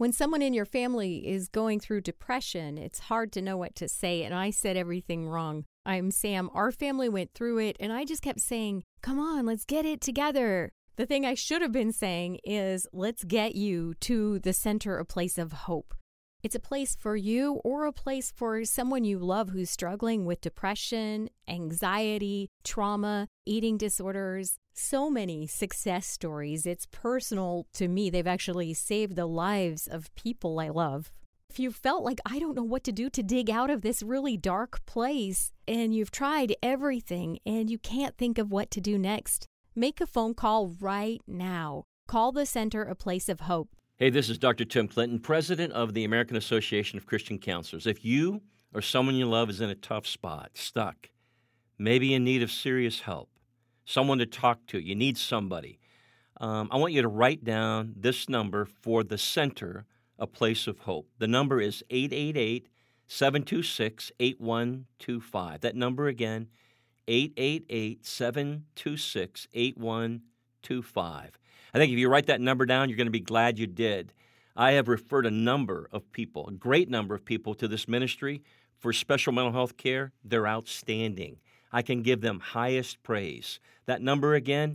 When someone in your family is going through depression, it's hard to know what to say, and I said everything wrong. I'm Sam. Our family went through it, and I just kept saying, come on, let's get it together. The thing I should have been saying is, let's get you to the center, a place of hope. It's a place for you or a place for someone you love who's struggling with depression, anxiety, trauma, eating disorders. So many success stories. It's personal to me. They've actually saved the lives of people I love. If you felt like I don't know what to do to dig out of this really dark place, and you've tried everything and you can't think of what to do next, make a phone call right now. Call the Center, a place of hope. Hey, this is Dr. Tim Clinton, president of the American Association of Christian Counselors. If you or someone you love is in a tough spot, stuck, maybe in need of serious help, someone to talk to, you need somebody, I want you to write down this number for the Center, a place of hope. The number is 888-726-8125. That number again, 888-726-8125. I think if you write that number down, you're going to be glad you did. I have referred a number of people, a great number of people, to this ministry for special mental health care. They're outstanding. I can give them highest praise. That number again,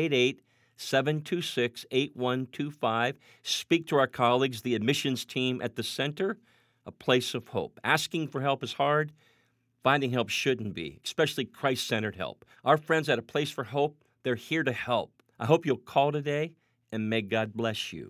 888-726-8125. Speak to our colleagues, the admissions team at the Center, a place of hope. Asking for help is hard. Finding help shouldn't be, especially Christ-centered help. Our friends at A Place for Hope, they're here to help. I hope you'll call today, and may God bless you.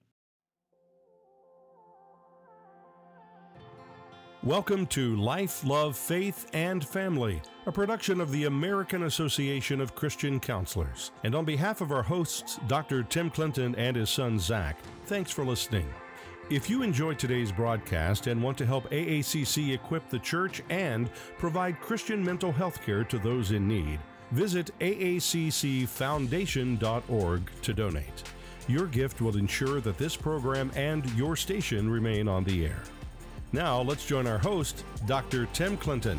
Welcome to Life, Love, Faith, and Family, a production of the American Association of Christian Counselors. And on behalf of our hosts, Dr. Tim Clinton and his son Zach, thanks for listening. If you enjoyed today's broadcast and want to help AACC equip the church and provide Christian mental health care to those in need, visit aaccfoundation.org to donate. Your gift will ensure that this program and your station remain on the air. Now, let's join our host, Dr. Tim Clinton.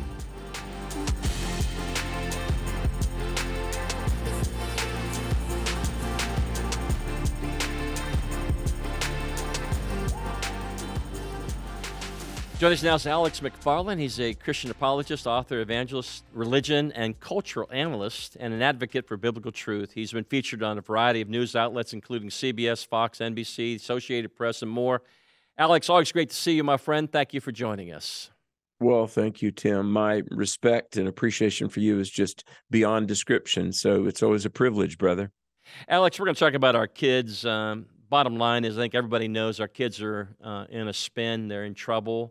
Joining us now is Alex McFarland. He's a Christian apologist, author, evangelist, religion and cultural analyst, and an advocate for biblical truth. He's been featured on a variety of news outlets, including CBS, Fox, NBC, Associated Press, and more. Alex, always great to see you, my friend. Thank you for joining us. Well, thank you, Tim. My respect and appreciation for you is just beyond description, so it's always a privilege, brother. Alex, we're going to talk about our kids. Bottom line is I think everybody knows our kids are in a spin. They're in trouble.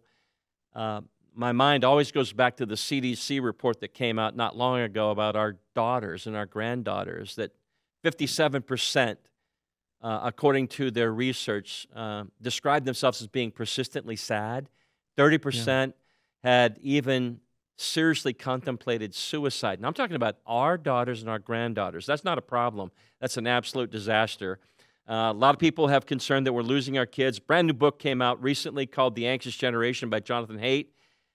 My mind always goes back to the CDC report that came out not long ago about our daughters and our granddaughters, that 57%, according to their research, described themselves as being persistently sad. 30% had even seriously contemplated suicide. And I'm talking about our daughters and our granddaughters. That's not a problem. That's an absolute disaster. A lot of people have concern that we're losing our kids. Brand new book came out recently called The Anxious Generation by Jonathan Haidt.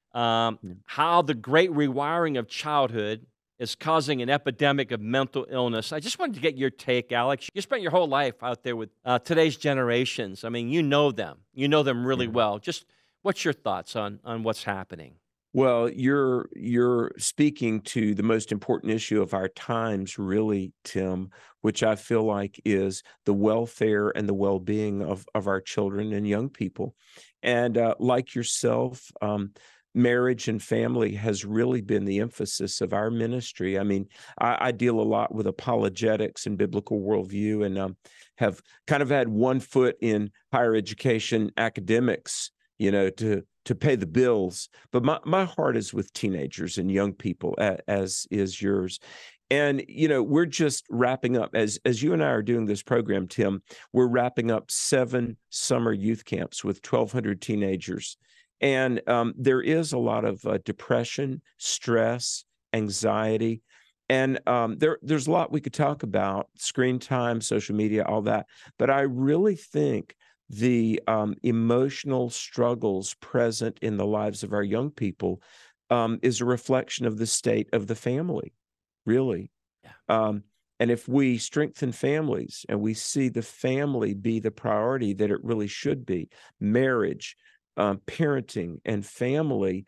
How the great rewiring of childhood is causing an epidemic of mental illness. I just wanted to get your take, Alex. You spent your whole life out there with today's generations. I mean, you know them. You know them really well. Just what's your thoughts on what's happening? Well, you're speaking to the most important issue of our times, really, Tim, which I feel like is the welfare and the well-being of our children and young people. And like yourself, marriage and family has really been the emphasis of our ministry. I mean, I deal a lot with apologetics and biblical worldview, and have kind of had one foot in higher education academics, to pay the bills. But my heart is with teenagers and young people, as is yours. And, we're just wrapping up, as you and I are doing this program, Tim, we're wrapping up 7 summer youth camps with 1,200 teenagers. And there is a lot of depression, stress, anxiety. And there's a lot we could talk about, screen time, social media, all that. But I really think the emotional struggles present in the lives of our young people is a reflection of the state of the family, really. Yeah. And if we strengthen families and we see the family be the priority that it really should be, marriage, parenting, and family,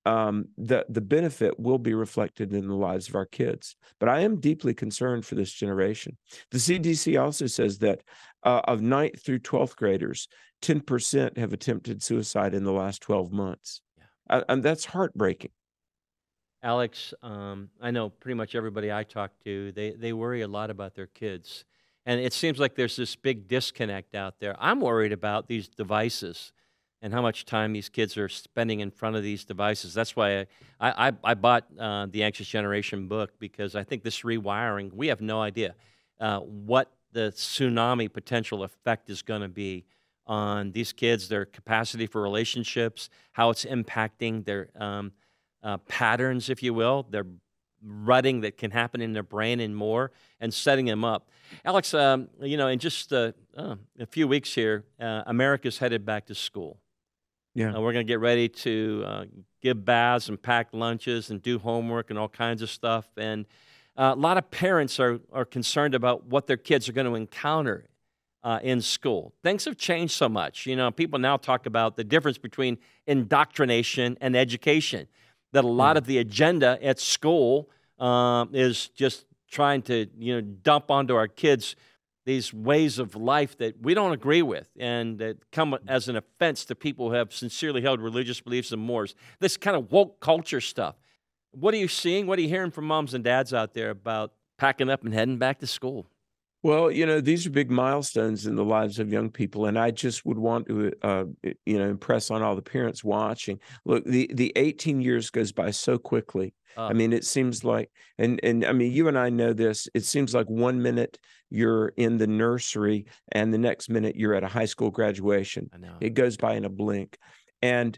the benefit will be reflected in the lives of our kids. But I am deeply concerned for this generation. The CDC also says that of 9th through 12th graders, 10% have attempted suicide in the last 12 months. And that's heartbreaking. Alex, I know pretty much everybody I talk to, they worry a lot about their kids. And it seems like there's this big disconnect out there. I'm worried about these devices and how much time these kids are spending in front of these devices. That's why I bought the Anxious Generation book, because I think this rewiring, we have no idea what the tsunami potential effect is going to be on these kids, their capacity for relationships, how it's impacting their patterns, if you will, their rutting that can happen in their brain and more, and setting them up. Alex, in just a few weeks here, America's headed back to school. Yeah. We're going to get ready to give baths and pack lunches and do homework and all kinds of stuff. And a lot of parents are concerned about what their kids are going to encounter in school. Things have changed so much. People now talk about the difference between indoctrination and education, that a lot of the agenda at school is just trying to, dump onto our kids these ways of life that we don't agree with and that come as an offense to people who have sincerely held religious beliefs and mores. This kind of woke culture stuff. What are you seeing? What are you hearing from moms and dads out there about packing up and heading back to school? Well, these are big milestones in the lives of young people, and I just would want to, impress on all the parents watching. Look, the 18 years goes by so quickly. I mean, it seems like, and I mean, you and I know this, it seems like 1 minute you're in the nursery and the next minute you're at a high school graduation. I know. It goes by in a blink. And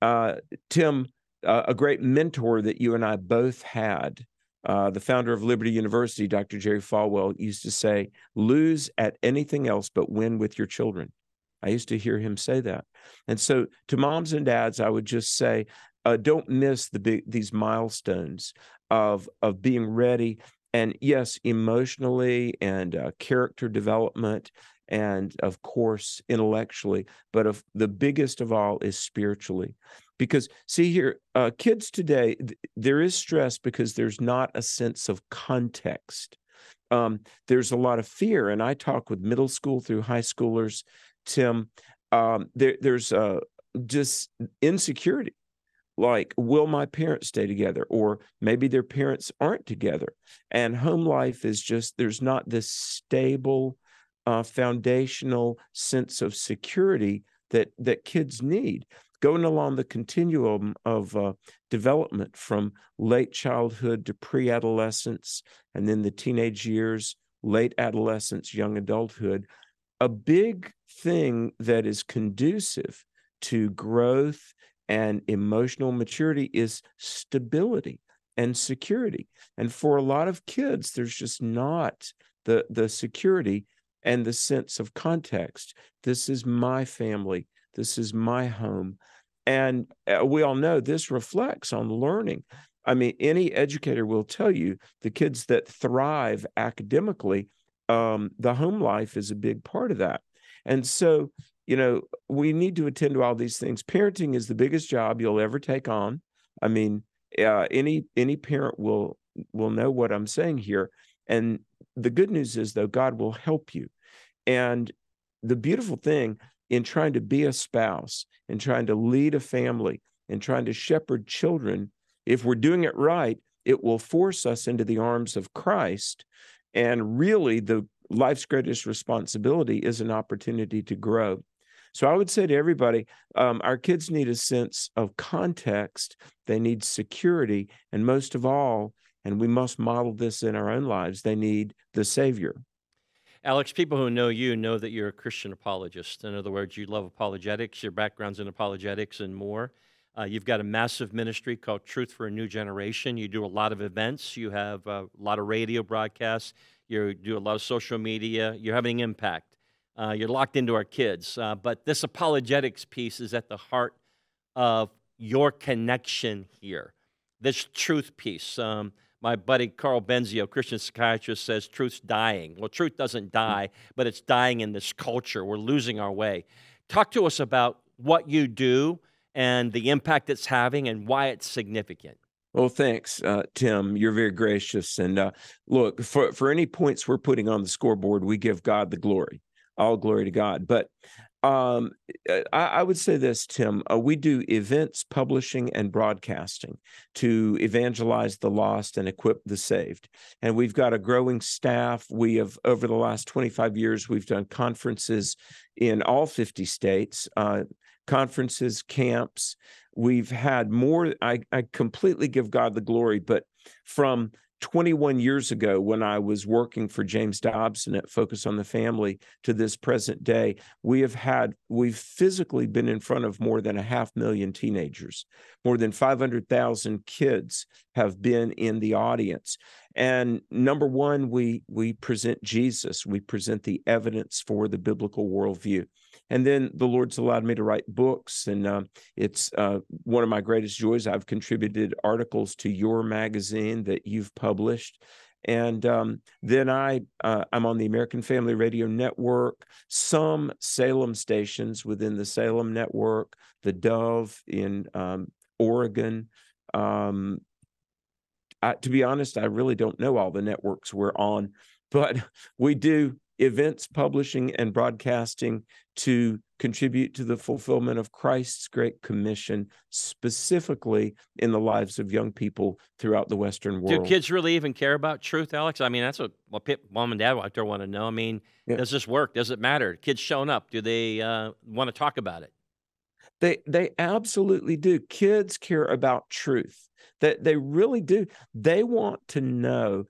Tim, a great mentor that you and I both had, the founder of Liberty University, Dr. Jerry Falwell, used to say, lose at anything else but win with your children. I used to hear him say that. And so to moms and dads, I would just say, don't miss these milestones of being ready. And yes, emotionally and character development, and of course, intellectually, but the biggest of all is spiritually. Because see here, kids today, there is stress because there's not a sense of context. There's a lot of fear, and I talk with middle school through high schoolers, Tim. There's just insecurity. Like, will my parents stay together? Or maybe their parents aren't together. And home life is just, there's not this stable, foundational sense of security that kids need. Going along the continuum of development from late childhood to pre-adolescence, and then the teenage years, late adolescence, young adulthood, a big thing that is conducive to growth and emotional maturity is stability and security. And for a lot of kids, there's just not the security and the sense of context. This is my family. This is my home. And we all know this reflects on learning. I mean, any educator will tell you the kids that thrive academically, the home life is a big part of that. And so, we need to attend to all these things. Parenting is the biggest job you'll ever take on. I mean, any parent will know what I'm saying here. And the good news is, though, God will help you. And the beautiful thing in trying to be a spouse and trying to lead a family and trying to shepherd children, if we're doing it right, it will force us into the arms of Christ. And really, the life's greatest responsibility is an opportunity to grow. So I would say to everybody, our kids need a sense of context. They need security. And most of all, and we must model this in our own lives, they need the Savior. Alex, people who know you know that you're a Christian apologist. In other words, you love apologetics, your background's in apologetics and more. You've got a massive ministry called Truth for a New Generation. You do a lot of events. You have a lot of radio broadcasts. You do a lot of social media. You're having impact. You're locked into our kids. But this apologetics piece is at the heart of your connection here, this truth piece. My buddy Carl Benzio, Christian psychiatrist, says truth's dying. Well, truth doesn't die, but it's dying in this culture. We're losing our way. Talk to us about what you do and the impact it's having and why it's significant. Well, thanks, Tim. You're very gracious. And look, for any points we're putting on the scoreboard, we give God the glory. All glory to God. But I would say this, Tim. We do events, publishing, and broadcasting to evangelize the lost and equip the saved. And we've got a growing staff. We have, over the last 25 years, we've done conferences in all 50 states, conferences, camps. We've had more. I completely give God the glory, but from 21 years ago, when I was working for James Dobson at Focus on the Family, to this present day, we've physically been in front of more than 500,000 teenagers. More than 500,000 kids have been in the audience. And number one, we present Jesus. We present the evidence for the biblical worldview. And then the Lord's allowed me to write books, and it's one of my greatest joys. I've contributed articles to your magazine that you've published. And then I'm on the American Family Radio Network, some Salem stations within the Salem Network, the Dove in Oregon. To be honest, I really don't know all the networks we're on, but we do events, publishing, and broadcasting to contribute to the fulfillment of Christ's Great Commission, specifically in the lives of young people throughout the Western world. Do kids really even care about truth, Alex? I mean, that's what mom and dad out there want to know. I mean, Does this work? Does it matter? Kids showing up, do they want to talk about it? They absolutely do. Kids care about truth. They really do. They want to know,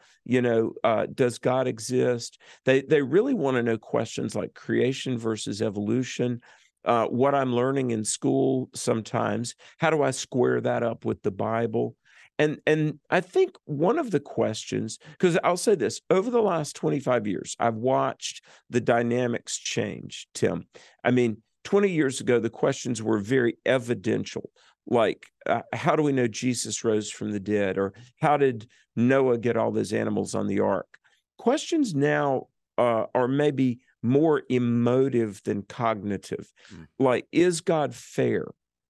does God exist? They really want to know questions like creation versus evolution, what I'm learning in school sometimes. How do I square that up with the Bible? And I think one of the questions, because I'll say this, over the last 25 years, I've watched the dynamics change, Tim. I mean, 20 years ago, the questions were very evidential, like how do we know Jesus rose from the dead? Or how did Noah get all those animals on the ark? Questions now are maybe more emotive than cognitive. Like, is God fair?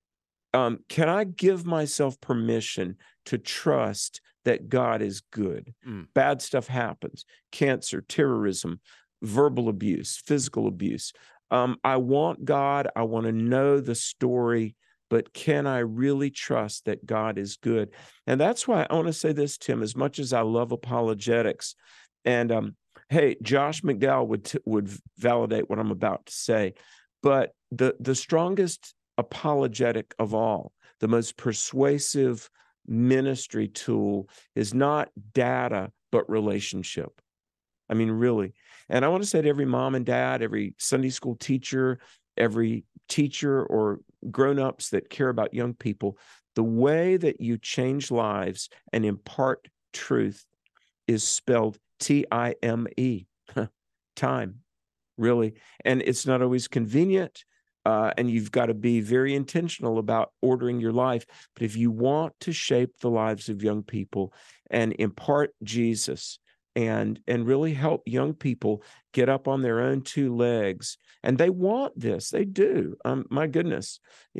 Can I give myself permission to trust that God is good? Bad stuff happens. Cancer, terrorism, verbal abuse, physical abuse. I want God. I want to know the story, but can I really trust that God is good? And that's why I want to say this, Tim, as much as I love apologetics, and hey, Josh McDowell would validate what I'm about to say, but the strongest apologetic of all, the most persuasive ministry tool is not data, but relationship. I mean, really. And I want to say to every mom and dad, every Sunday school teacher, every teacher or grown-ups that care about young people, the way that you change lives and impart truth is spelled T-I-M-E, time, really. And it's not always convenient, and you've got to be very intentional about ordering your life. But if you want to shape the lives of young people and impart Jesus, and really help young people get up on their own two legs. And they want this. They do. My goodness.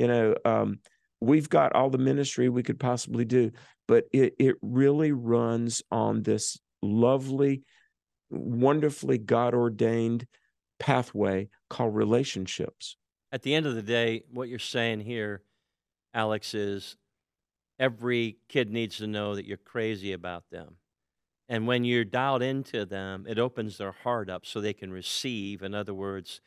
We've got all the ministry we could possibly do, but it really runs on this lovely, wonderfully God-ordained pathway called relationships. At the end of the day, what you're saying here, Alex, is every kid needs to know that you're crazy about them. And when you're dialed into them, it opens their heart up so they can receive, in other words,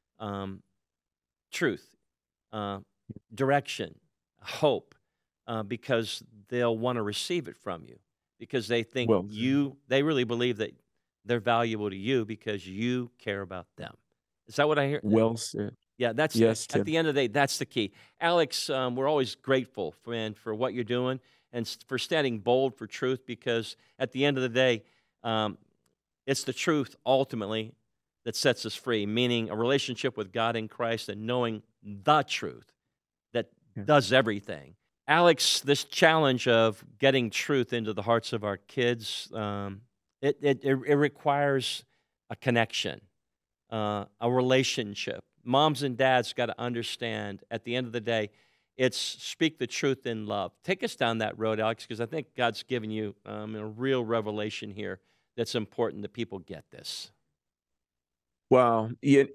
truth, direction, hope, because they'll want to receive it from you, because they think they really believe that they're valuable to you because you care about them. Is that what I hear? Well said. Yeah, yes, Tim. At the end of the day, that's the key. Alex, we're always grateful for what you're doing and for standing bold for truth, because at the end of the day, it's the truth ultimately that sets us free, meaning a relationship with God in Christ and knowing the truth that does everything. Alex, this challenge of getting truth into the hearts of our kids, it requires a connection, a relationship. Moms and dads got to understand at the end of the day, it's speak the truth in love. Take us down that road, Alex, because I think God's given you a real revelation here that's important that people get this. Well,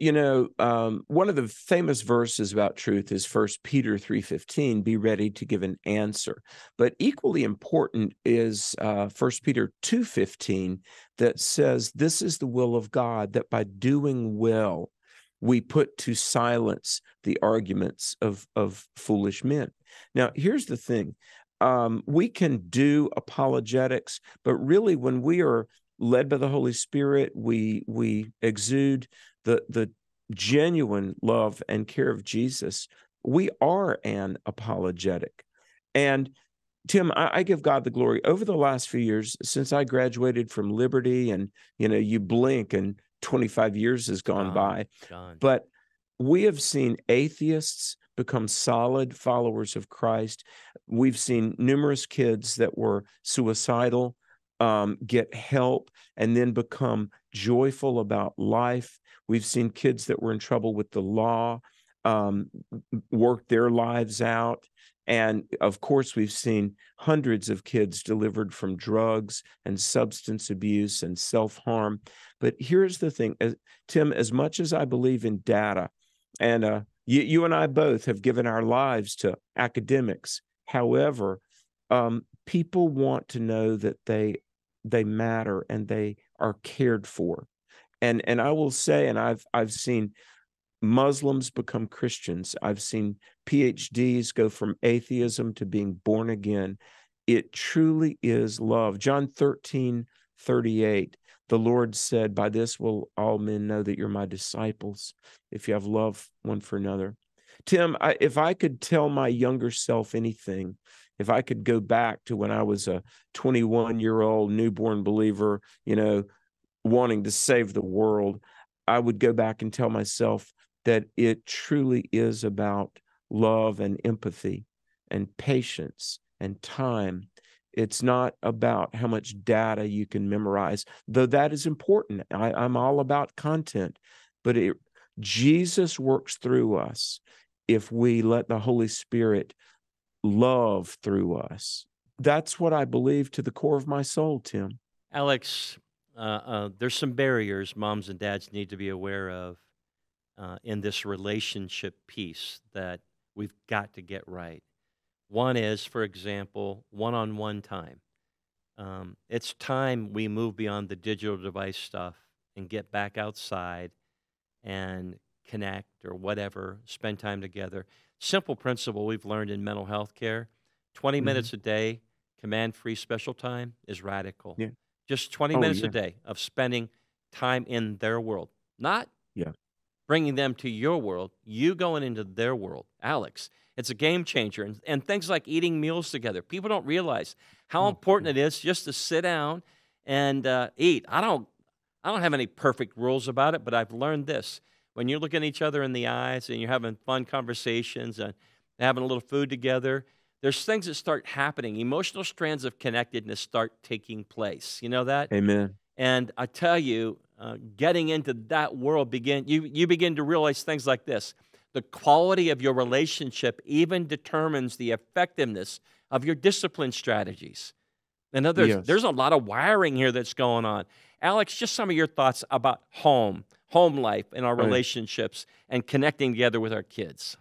one of the famous verses about truth is 1 Peter 3:15, be ready to give an answer. But equally important is 1 Peter 2:15 that says, this is the will of God, that by doing well, we put to silence the arguments of foolish men. Now, here's the thing. We can do apologetics, but really when we are led by the Holy Spirit, we exude the genuine love and care of Jesus. We are an apologetic. And Tim, I give God the glory. Over the last few years, since I graduated from Liberty, and you blink and 25 years has gone by, but we have seen atheists become solid followers of Christ. We've seen numerous kids that were suicidal get help and then become joyful about life. We've seen kids that were in trouble with the law work their lives out. And of course, we've seen hundreds of kids delivered from drugs and substance abuse and self-harm. But here's the thing, Tim, as much as I believe in data, and you and I both have given our lives to academics. However, people want to know that they matter and they are cared for. And I will say, and I've seen Muslims become Christians. I've seen PhDs go from atheism to being born again. It truly is love. John 13:38, the Lord said, by this will all men know that you're my disciples, if you have love one for another. Tim, if I could tell my younger self anything, if I could go back to when I was a 21-year-old newborn believer, wanting to save the world, I would go back and tell myself that it truly is about love and empathy and patience and time. It's not about how much data you can memorize, though that is important. I'm all about content, but Jesus works through us if we let the Holy Spirit love through us. That's what I believe to the core of my soul, Tim. Alex, there's some barriers moms and dads need to be aware of in this relationship piece that we've got to get right. One is, for example, one-on-one time. It's time we move beyond the digital device stuff and get back outside and connect or whatever, spend time together. Simple principle we've learned in mental health care, 20 minutes a day, command-free special time is radical. Yeah. Just 20 minutes a day of spending time in their world, not bringing them to your world, you going into their world. Alex, it's a game changer. And things like eating meals together. People don't realize how important it is just to sit down and eat. I don't have any perfect rules about it, but I've learned this. When you're looking at each other in the eyes and you're having fun conversations and having a little food together, there's things that start happening. Emotional strands of connectedness start taking place. You know that? Amen. And I tell you, getting into that world, you begin to realize things like this. The quality of your relationship even determines the effectiveness of your discipline strategies. In other words, there's a lot of wiring here that's going on. Alex, just some of your thoughts about home life and our relationships and connecting together with our kids.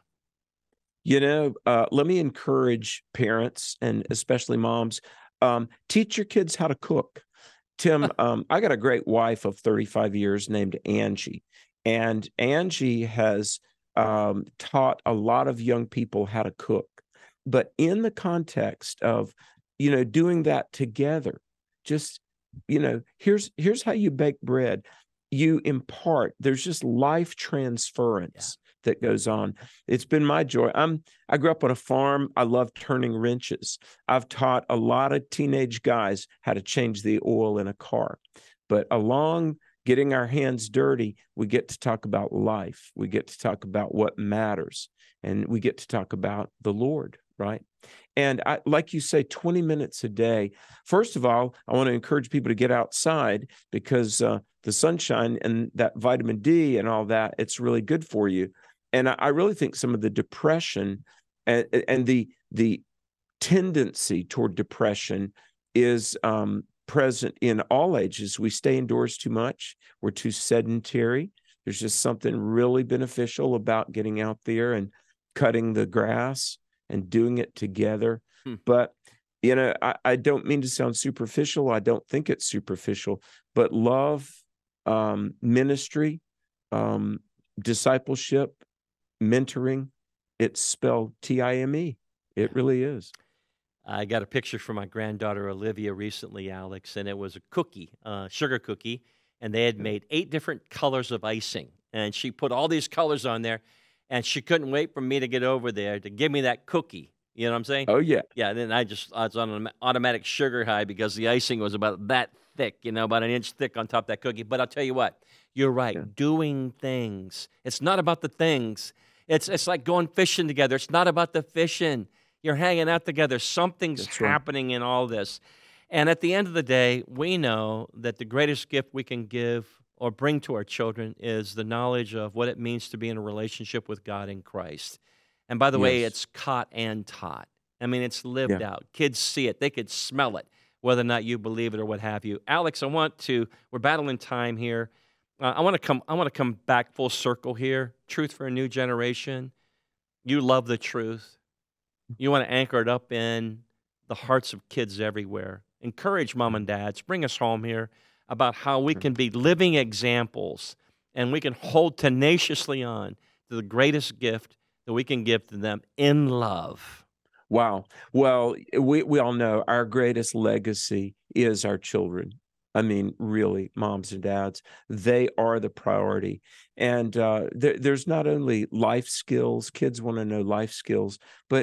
Let me encourage parents and especially moms, teach your kids how to cook. Tim, I got a great wife of 35 years named Angie, and Angie has taught a lot of young people how to cook. But in the context of, doing that together, just, here's how you bake bread. You impart, there's just life transference that goes on. It's been my joy. I grew up on a farm. I love turning wrenches. I've taught a lot of teenage guys how to change the oil in a car. But along getting our hands dirty, we get to talk about life. We get to talk about what matters. And we get to talk about the Lord, right? And like you say, 20 minutes a day. First of all, I want to encourage people to get outside because the sunshine and that vitamin D and all that, it's really good for you. And I really think some of the depression and the tendency toward depression is present in all ages. We stay indoors too much. We're too sedentary. There's just something really beneficial about getting out there and cutting the grass and doing it together. But, I don't mean to sound superficial. I don't think it's superficial, but love, ministry, discipleship, mentoring, it's spelled TIME. It really is. I got a picture from my granddaughter Olivia recently, Alex, and it was a cookie, sugar cookie, and they had made 8 different colors of icing. And she put all these colors on there, and she couldn't wait for me to get over there to give me that cookie. You know what I'm saying? Oh, yeah. Yeah, then I was on an automatic sugar high because the icing was about that thick, about an inch thick on top of that cookie. But I'll tell you what, you're right. Yeah. Doing things. It's not about the things. It's like going fishing together. It's not about the fishing. You're hanging out together. Something's happening in all this. And at the end of the day, we know that the greatest gift we can give or bring to our children is the knowledge of what it means to be in a relationship with God in Christ. And by the way, it's caught and taught. I mean, it's lived out. Kids see it. They could smell it, whether or not you believe it or what have you. Alex, we're battling time here. I want to come back full circle here. Truth for a new generation. You love the truth. You want to anchor it up in the hearts of kids everywhere. Encourage mom and dads. Bring us home here about how we can be living examples and we can hold tenaciously on to the greatest gift that we can give to them in love. Wow. Well, we all know our greatest legacy is our children. I mean, really, moms and dads, they are the priority. And there's not only life skills, kids want to know life skills, but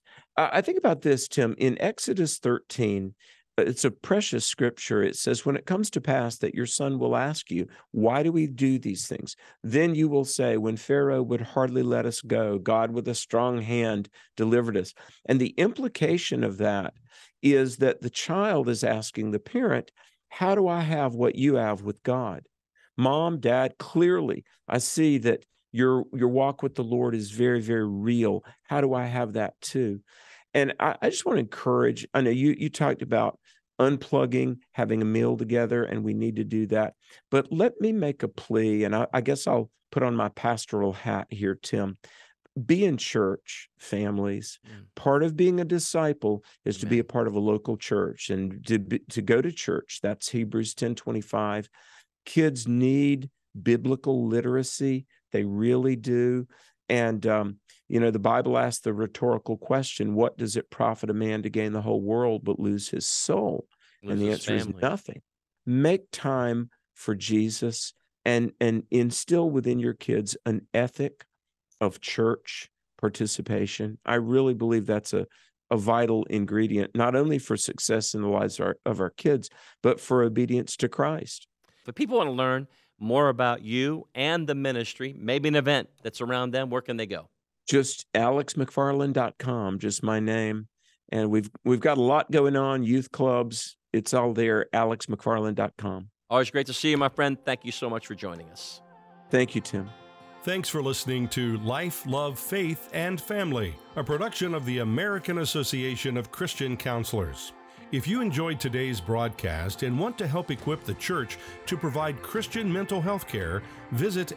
I think about this, Tim, in Exodus 13, it's a precious scripture. It says, when it comes to pass that your son will ask you, why do we do these things? Then you will say, when Pharaoh would hardly let us go, God with a strong hand delivered us. And the implication of that is that the child is asking the parent, how do I have what you have with God? Mom, Dad, clearly, I see that your walk with the Lord is very, very real. How do I have that too? And I just want to encourage, I know you talked about unplugging, having a meal together, and we need to do that. But let me make a plea, and I guess I'll put on my pastoral hat here, Tim. Be in church, families. Part of being a disciple is to be a part of a local church and to go to church. That's Hebrews 10:25. Kids need biblical literacy. They really do. And, the Bible asks the rhetorical question, what does it profit a man to gain the whole world but lose his soul? And the answer is nothing. Make time for Jesus and instill within your kids an ethic of church participation. I really believe that's a vital ingredient, not only for success in the lives of our kids, but for obedience to Christ. If people want to learn more about you and the ministry, maybe an event that's around them, where can they go? Just alexmcfarland.com, just my name. And we've got a lot going on, youth clubs. It's all there, alexmcfarland.com. Always great to see you, my friend. Thank you so much for joining us. Thank you, Tim. Thanks for listening to Life, Love, Faith, and Family, a production of the American Association of Christian Counselors. If you enjoyed today's broadcast and want to help equip the church to provide Christian mental health care, visit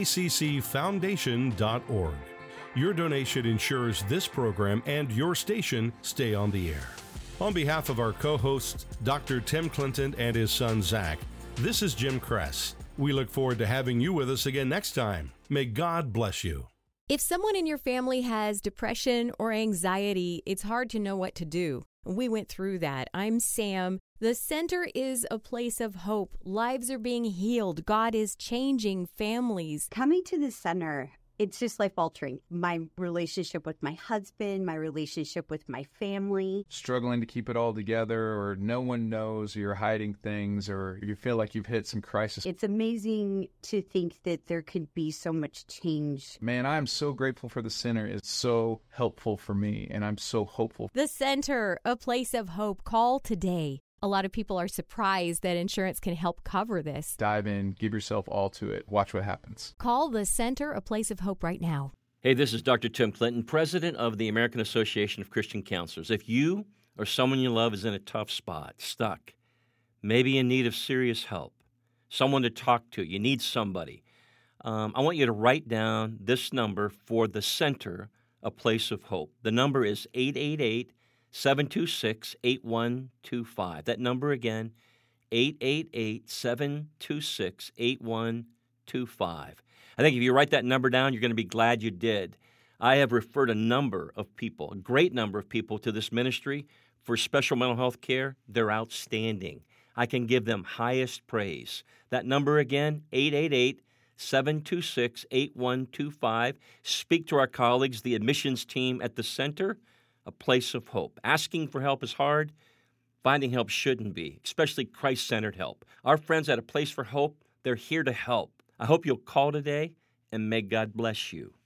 aaccfoundation.org. Your donation ensures this program and your station stay on the air. On behalf of our co-hosts, Dr. Tim Clinton and his son, Zach, this is Jim Kress. We look forward to having you with us again next time. May God bless you. If someone in your family has depression or anxiety, it's hard to know what to do. We went through that. I'm Sam. The center is a place of hope. Lives are being healed. God is changing families. Coming to the center It's just life altering. My relationship with my husband, my relationship with my family. Struggling to keep it all together, or no one knows, or you're hiding things, or you feel like you've hit some crisis. It's amazing to think that there could be so much change. Man, I'm so grateful for the center. It's so helpful for me, and I'm so hopeful. The Center, a place of hope. Call today. A lot of people are surprised that insurance can help cover this. Dive in, give yourself all to it. Watch what happens. Call the Center, a place of hope right now. Hey, this is Dr. Tim Clinton, president of the American Association of Christian Counselors. If you or someone you love is in a tough spot, stuck, maybe in need of serious help, someone to talk to, you need somebody, I want you to write down this number for the Center, a place of hope. The number is 888-726-8125. That number again, 888-726-8125. I think if you write that number down, you're going to be glad you did. I have referred a number of people, a great number of people, to this ministry for special mental health care. They're outstanding. I can give them highest praise. That number again, 888-726-8125. Speak to our colleagues, the admissions team at the Center, a place of hope. Asking for help is hard. Finding help shouldn't be, especially Christ-centered help. Our friends at A Place for Hope, they're here to help. I hope you'll call today, and may God bless you.